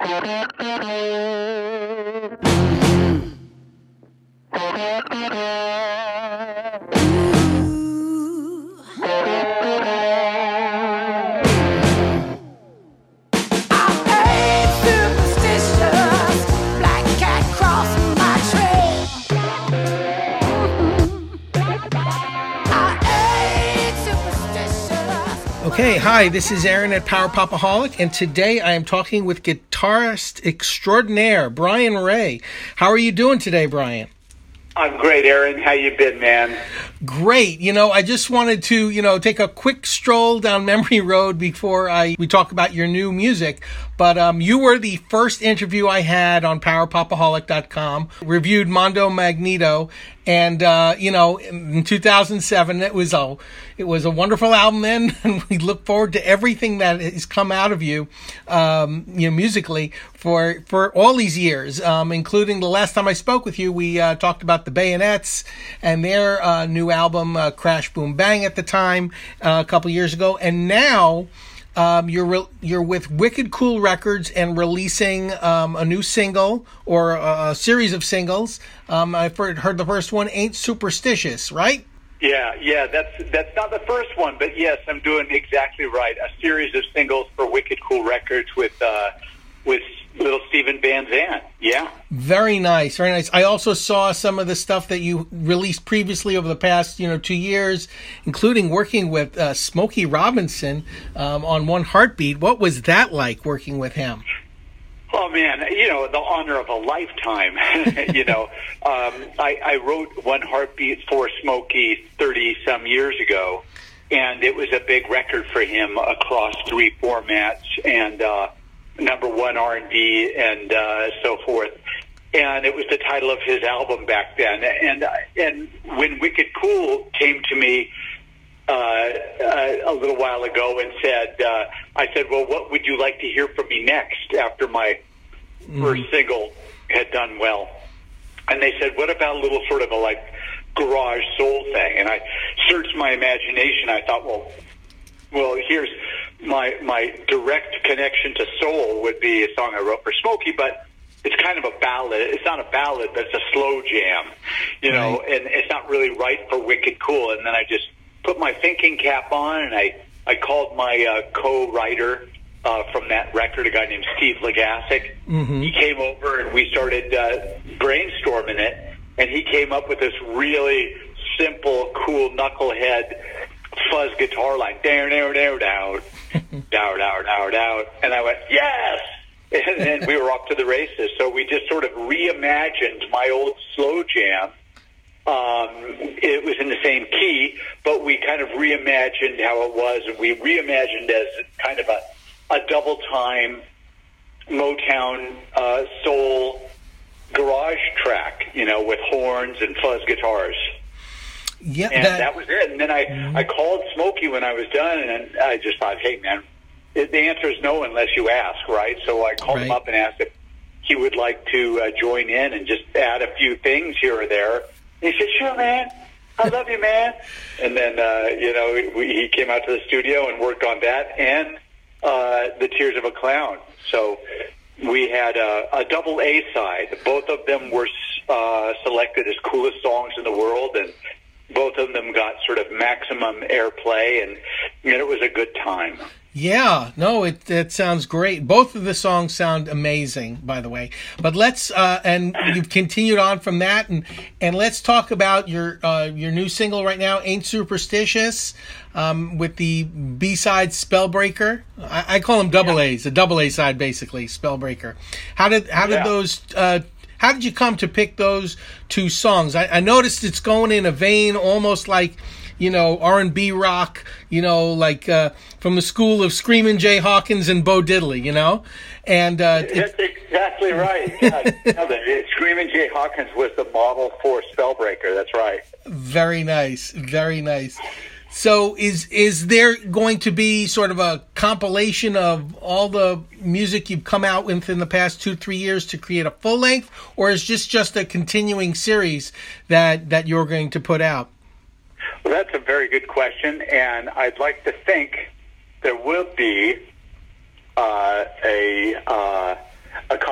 Okay, hi, this is Aaron at Power Popaholic, and today I am talking with guitarist extraordinaire, Brian Ray. How are you doing today, Brian? I'm great, Aaron. How you been, man? Great. I just wanted to, take a quick stroll down memory road before we talk about your new music. But you were the first interview I had on PowerPopaholic.com, reviewed Mondo Magneto. And, in 2007, it was a wonderful album then. And we look forward to everything that has come out of you, musically for all these years, including the last time I spoke with you, we talked about the Bayonets and their new album, Crash Boom Bang at the time, a couple years ago. And now, you're with Wicked Cool Records and releasing a new single or a series of singles. I've heard the first one, Ain't Superstitious, right? Yeah, that's not the first one, but yes, I'm doing exactly right. A series of singles for Wicked Cool Records with little Steven Van Zandt. Yeah. Very nice, very nice. I also saw some of the stuff that you released previously over the past, 2 years, including working with Smokey Robinson on One Heartbeat. What was that like working with him? Oh man, the honor of a lifetime. I wrote One Heartbeat for Smokey 30 some years ago, and it was a big record for him across 3 formats and number one R&B and so forth. And it was the title of his album back then. And when Wicked Cool came to me a little while ago and said, I said, well, what would you like to hear from me next after my first single had done well? And they said, what about a little sort of a garage soul thing? And I searched my imagination. I thought, well, here's my direct connection to soul would be a song I wrote for Smokey, but it's kind of a ballad. It's not a ballad, but it's a slow jam, right. And it's not really right for Wicked Cool. And then I just put my thinking cap on, and I called my co-writer from that record, a guy named Steve Legassic. Mm-hmm. He came over, and we started brainstorming it, and he came up with this really simple, cool knucklehead fuzz guitar line, down, down, down, down, down, down, down, and I went, yes! And then we were off to the races. So we just sort of reimagined my old slow jam. It was in the same key, but we kind of reimagined how it was, and we reimagined as kind of a double time Motown soul garage track, with horns and fuzz guitars. Yeah, and that was it. And then I called Smokey when I was done, and I just thought, hey, man, the answer is no unless you ask, right? So I called him up and asked if he would like to join in and just add a few things here or there. And he said, sure, man. I love you, man. And then, he came out to the studio and worked on that and The Tears of a Clown. So we had a double A side. Both of them were selected as coolest songs in the world, and both of them got sort of maximum airplay, and it was a good time. Yeah, no, it sounds great. Both of the songs sound amazing, by the way. But let's and you've continued on from that, and let's talk about your new single right now, Ain't Superstitious, with the B-side Spellbreaker. I call them double A's, a double A side basically, Spellbreaker. How did those? How did you come to pick those 2 songs? I noticed it's going in a vein almost like, R&B rock, from the school of Screamin' Jay Hawkins and Bo Diddley, And that's exactly right. Screamin' Jay Hawkins was the model for Spellbreaker. That's right. Very nice. Very nice. So is there going to be sort of a compilation of all the music you've come out with in the past 2-3 years to create a full length, or is this just a continuing series that you're going to put out? Well, that's a very good question, and I'd like to think there will be a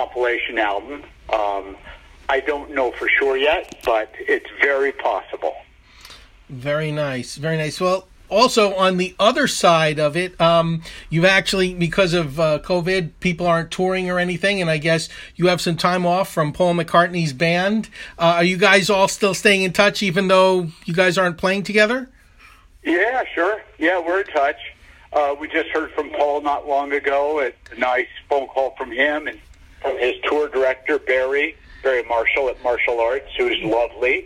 compilation album. I don't know for sure yet, but it's very possible. Very nice, very nice. Well, also on the other side of it, you've actually, because of COVID, people aren't touring or anything, and I guess you have some time off from Paul McCartney's band. Are you guys all still staying in touch, even though you guys aren't playing together? Yeah, sure. Yeah, we're in touch. We just heard from Paul not long ago. A nice phone call from him and from his tour director, Barry Marshall at Martial Arts, who's lovely.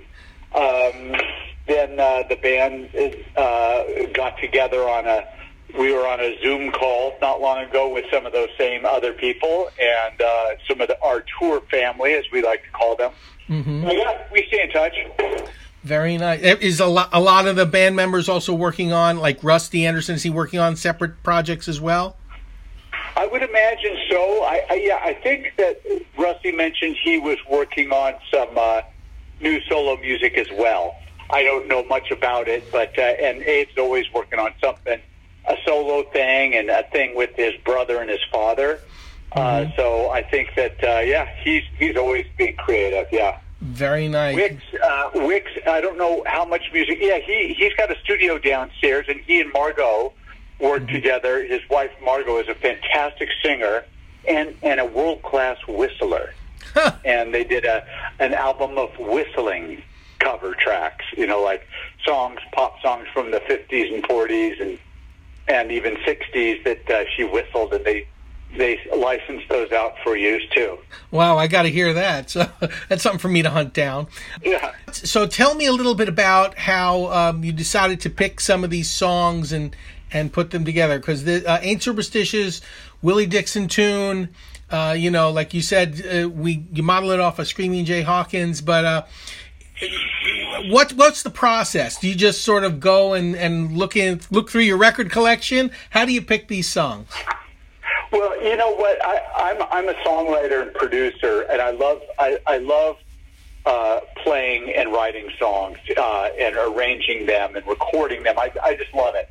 Then the band got together we were on a Zoom call not long ago with some of those same other people and some of our tour family, as we like to call them. Mm-hmm. So yeah, we stay in touch. Very nice. Is a lot of the band members also working on, like Rusty Anderson, is he working on separate projects as well? I would imagine so. I think that Rusty mentioned he was working on some new solo music as well. I don't know much about it, but and Abe's always working on something, a solo thing and a thing with his brother and his father. Mm-hmm. So I think that he's always being creative. Yeah. Very nice. Wix, I don't know how much music. Yeah, he's got a studio downstairs, and he and Margot work mm-hmm. together. His wife Margot is a fantastic singer and a world-class whistler. Huh. And they did an album of whistling cover tracks, like pop songs from the 50s and 40s and even 60s that she whistled, and they licensed those out for use too. Wow, I got to hear that. So that's something for me to hunt down. Yeah. So tell me a little bit about how you decided to pick some of these songs and put them together, because the Ain't Superstitious, Willie Dixon tune, like you said, you model it off of Screaming Jay Hawkins, but what's the process? Do you just sort of go and look through your record collection? How do you pick these songs? Well, you know what? I'm a songwriter and producer, and I love playing and writing songs and arranging them and recording them. I just love it.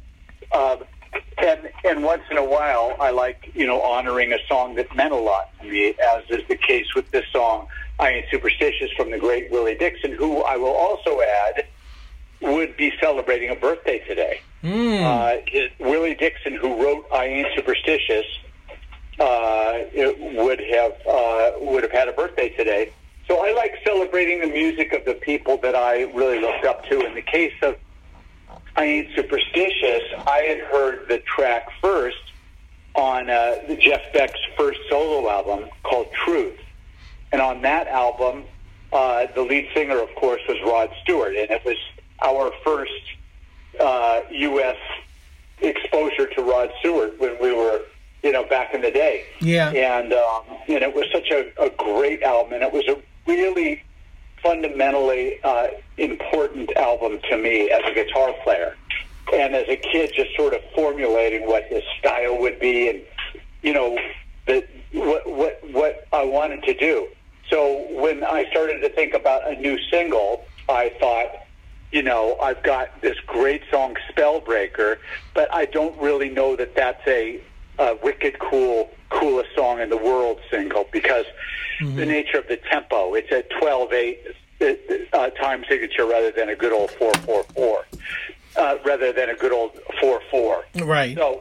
And once in a while, I like honoring a song that meant a lot to me, as is the case with this song, I Ain't Superstitious, from the great Willie Dixon, who I will also add would be celebrating a birthday today. Willie Dixon, who wrote I Ain't Superstitious, would have had a birthday today. So I like celebrating the music of the people that I really looked up to. In the case of I Ain't Superstitious, I had heard the track first on Jeff Beck's first solo album called Truth. And on that album, the lead singer, of course, was Rod Stewart. And it was our first U.S. exposure to Rod Stewart when we were, back in the day. Yeah. And it was such a great album. And it was a really fundamentally important album to me as a guitar player. And as a kid, just sort of formulating what his style would be and, what I wanted to do. So when I started to think about a new single, I thought, I've got this great song, Spellbreaker, but I don't really know that that's a wicked coolest song in the world single, because the nature of the tempo, it's a 12/8 time signature rather than a good old 4/4/4, rather than a good old 4/4. Right. So,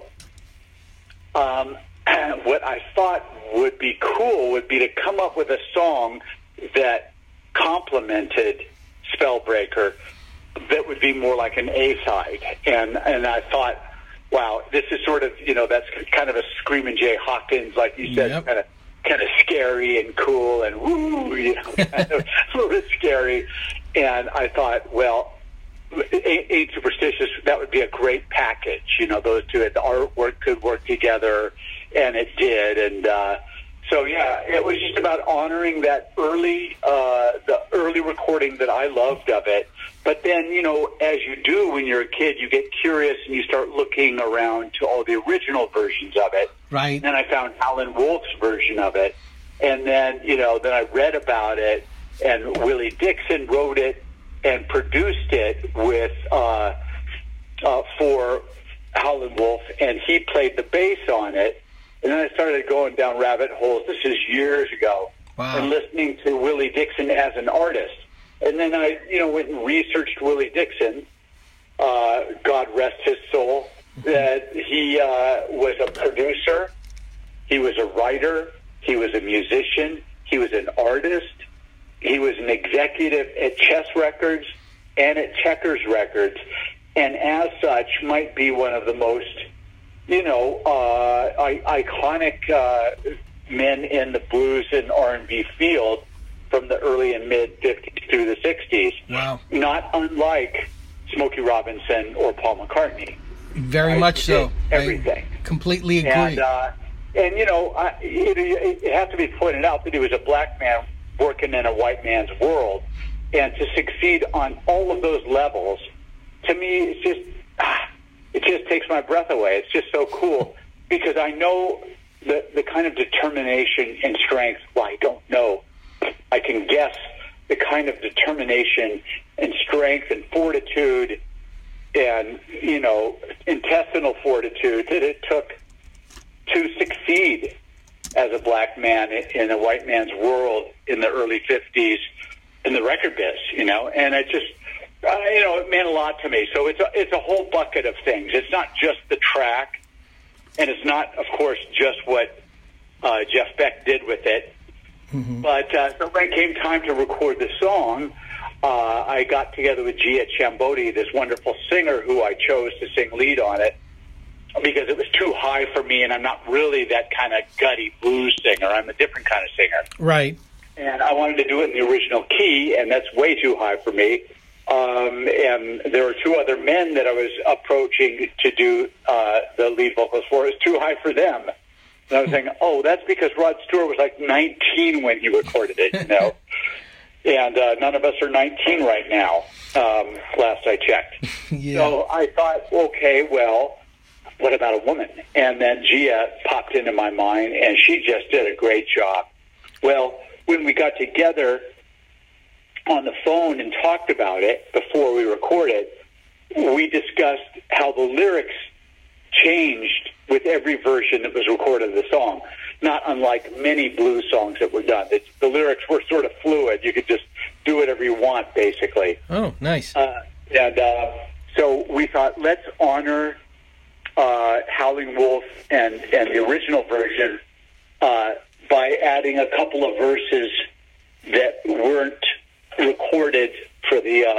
what I thought would be cool would be to come up with a song that complemented Spellbreaker, that would be more like an A-side. And I thought, wow, this is sort of, that's kind of a Screamin' Jay Hawkins, like you said, yep. kind of scary and cool and woo, kind of a little bit scary. And I thought, well, Ain't Superstitious, that would be a great package. Those two, the artwork could work together, and it did. And so, yeah, it was just about honoring that the early recording that I loved of it. But then, as you do when you're a kid, you get curious and you start looking around to all the original versions of it. Right. And I found Howlin' Wolf's version of it. And then, then I read about it, and Willie Dixon wrote it and produced it with for Howlin' Wolf, and he played the bass on it. And then I started going down rabbit holes. This is years ago. Wow. And listening to Willie Dixon as an artist. And then I, went and researched Willie Dixon, God rest his soul, that he was a producer, he was a writer, he was a musician, he was an artist, he was an executive at Chess Records and at Checkers Records, and as such might be one of the most, iconic men in the blues and R&B field from the early and mid-50s through the 60s. Wow. Not unlike Smokey Robinson or Paul McCartney. Very much so. Everything. I completely agree. And it has to be pointed out that he was a black man working in a white man's world. And to succeed on all of those levels, to me, it just takes my breath away. It's just so cool because I know the kind of determination and strength. Well, I don't know. I can guess the kind of determination and strength and fortitude and, intestinal fortitude that it took to succeed as a black man in a white man's world in the early 50s in the record biz, and it just, it meant a lot to me. So it's a whole bucket of things. It's not just the track, and it's not, of course, just what Jeff Beck did with it. Mm-hmm. But so when it came time to record the song, I got together with Gia Chambodi, this wonderful singer who I chose to sing lead on it because it was too high for me, and I'm not really that kind of gutty blues singer. I'm a different kind of singer. Right. And I wanted to do it in the original key, and that's way too high for me. And there were two other men that I was approaching to do the lead vocals for. It was too high for them. And I was saying, that's because Rod Stewart was like 19 when he recorded it, And none of us are 19 right now, last I checked. Yeah. So I thought, okay, well, what about a woman? And then Gia popped into my mind, and she just did a great job. Well, when we got together on the phone and talked about it before we recorded, we discussed how the lyrics changed with every version that was recorded of the song, not unlike many blues songs that were done. The lyrics were sort of fluid. You could just do whatever you want, basically. Oh, nice. So we thought, let's honor Howling Wolf and the original version by adding a couple of verses that weren't recorded for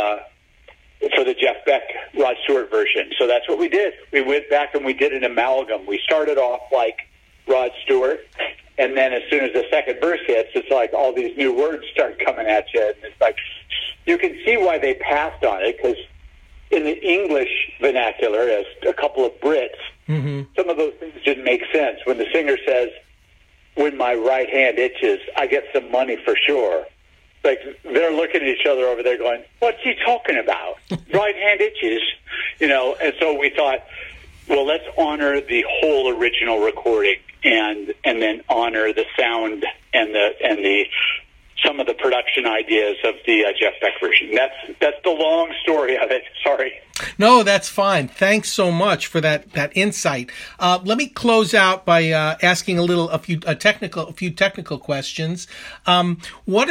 the Jeff Beck, Rod Stewart version. So that's what we did. We went back and we did an amalgam. We started off like Rod Stewart, and then as soon as the second verse hits, it's like all these new words start coming at you. And it's like, you can see why they passed on it, because in the English vernacular, as a couple of Brits, some of those things didn't make sense. When the singer says, "When my right hand itches, I get some money for sure." Like, they're looking at each other over there going, what's he talking about? Right hand itches, and so we thought, well, let's honor the whole original recording and then honor the sound and the some of the production ideas of the Jeff Beck version. That's the long story of it. Sorry. No, that's fine. Thanks so much for that insight. Let me close out by asking a few technical questions. What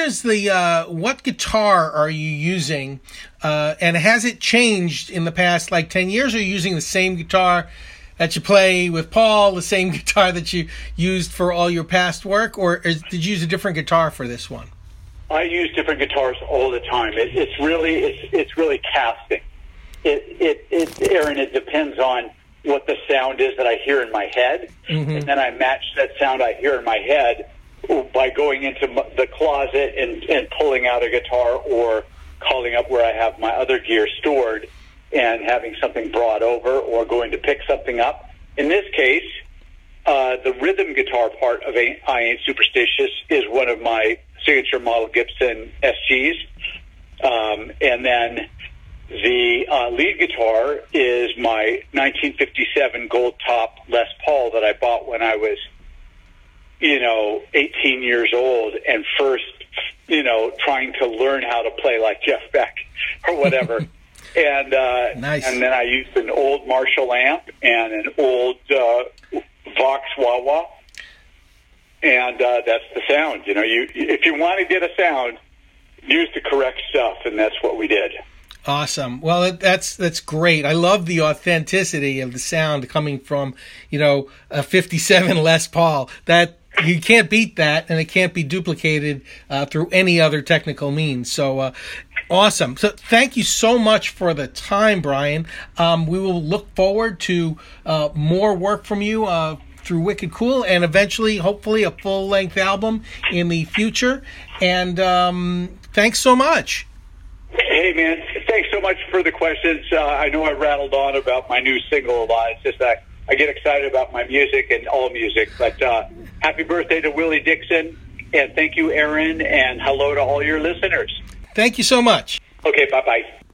guitar are you using? And has it changed in the past 10 years? Or are you using the same guitar that you play with Paul, the same guitar that you used for all your past work, or did you use a different guitar for this one? I use different guitars all the time. It's really casting. Aaron, it depends on what the sound is that I hear in my head, and then I match that sound I hear in my head by going into the closet and pulling out a guitar, or calling up where I have my other gear stored and having something brought over, or going to pick something up. In this case, the rhythm guitar part of I Ain't Superstitious is one of my signature model Gibson SGs, and then the lead guitar is my 1957 gold top Les Paul that I bought when I was 18 years old and first trying to learn how to play like Jeff Beck or whatever. And nice. And then I used an old Marshall amp and an old Vox wah-wah and that's the sound. You know, if you want to get a sound, use the correct stuff, and that's what we did. Awesome. Well, that's great. I love the authenticity of the sound coming from, you know, a 57 Les Paul. That you can't beat that, and it can't be duplicated through any other technical means. So awesome. So thank you so much for the time, Brian. We will look forward to more work from you through Wicked Cool, and eventually, hopefully, a full-length album in the future. And thanks so much. Hey, man, thanks so much for the questions. I know I rattled on about my new single a lot. It's just that I get excited about my music and all music. But happy birthday to Willie Dixon, and thank you, Aaron, and hello to all your listeners. Thank you so much. Okay, bye-bye.